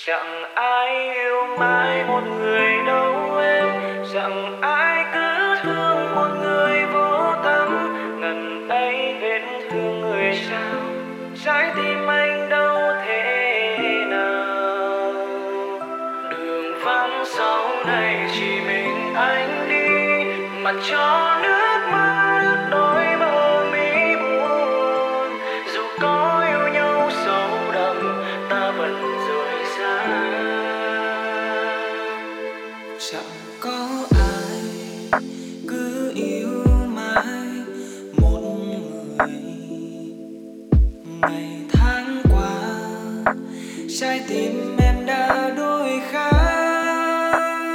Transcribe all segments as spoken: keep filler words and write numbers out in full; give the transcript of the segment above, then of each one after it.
Chẳng ai yêu mãi một người đâu em, chẳng ai cứ thương một người vô tâm. Ngần ấy vết thương người sao, trái tim anh đâu thế nào. Đường vắng sau này chỉ mình anh đi, mặt cho nước mắt đôi bờ mi buồn. Dù có yêu nhau sâu đậm, ta vẫn rời xa. Chẳng có ai cứ yêu mãi một người. Ngày tháng qua, trái tim em đã đổi khác.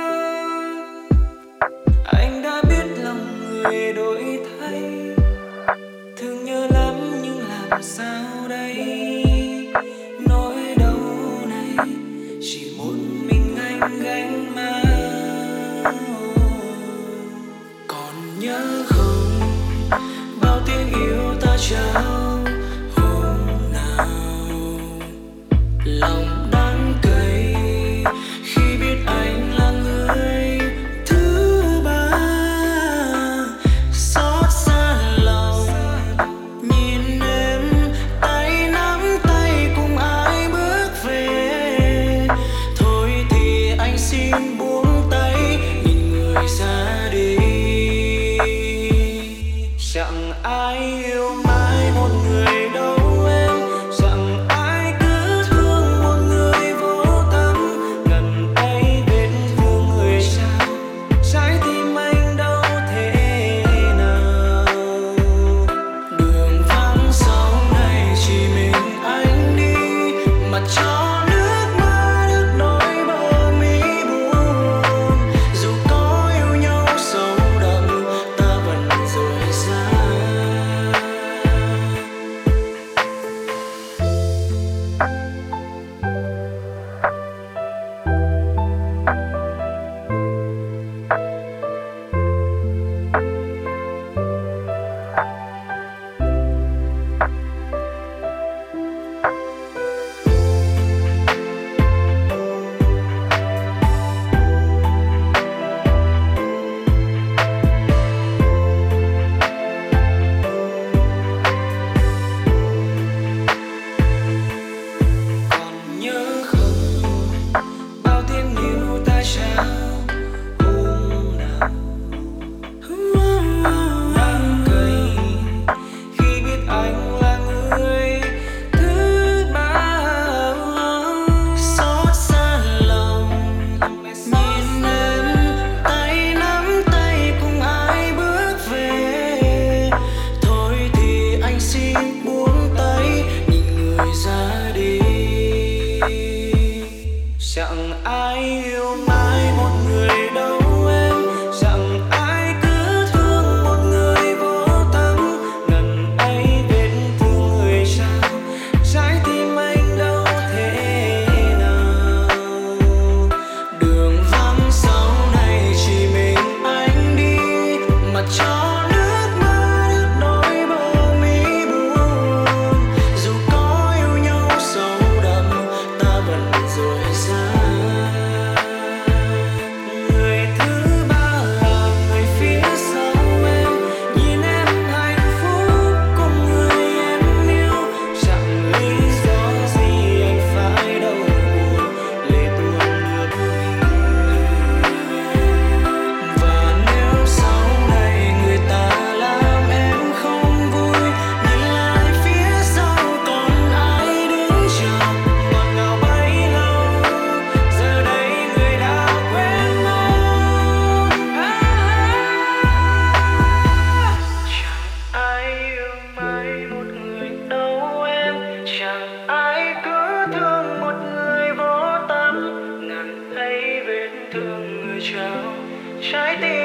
Anh đã biết lòng người đổi thay, thương nhớ lắm nhưng làm sao đây. Nỗi đau này chỉ một mình anh gánh mang. Còn nhớ không, bao tiếng yêu ta trao hôm nào. Lòng đắng cay khi biết anh là người thứ ba. Xót xa lòng nhìn em tay nắm tay cùng ai bước về. Thôi thì anh xin buông tay nhìn người ra đi. Chẳng ai yêu mãi một người đâu em, chẳng ai cứ thương một người vô tâm. Ngần ấy vết thương người sao, trái tim anh đâu thế nào. Đường vắng sau này chỉ mình anh đi, mặt cho nước mắt đôi bờ mi buồn. Dù có yêu nhau sâu đậm, ta vẫn rời xa. Còn nhớ không, bao tiếng yêu ta trao hôm nào. Đắng cay khi biết anh là người thứ ba. Xót xa lòng nhìn em tay nắm tay cùng ai bước về. Thôi thì anh xin buông tay nhìn người ra đi. Chẳng ai yêu mãi một người đâu em, chẳng ai cứ thương một người vô tâm. Ngần ấy vết thương người sao, trái tim anh đâu thế nào. Đường vắng sau này chỉ mình anh đi, mặt cho nước mắt đôi bờ mi buồn. Dù có yêu nhau sâu đậm, ta vẫn rời xa. Người thứ ba là người phía sau em, nhìn em hạnh phúc cùng người em yêu. Chẳng lý do gì anh phải đau buồn, lệ tuôn ướt mi. Và nếu sau này người ta làm em không vui, nhìn lại phía sau còn ai đứng chờ. Ngọt ngào bấy lâu, giờ đây người đã quên mất. Chẳng ai yêu mãi một người đâu em, chẳng ai cứ thương một người vô tâm. Ngần ấy vết thương người trao, trái tim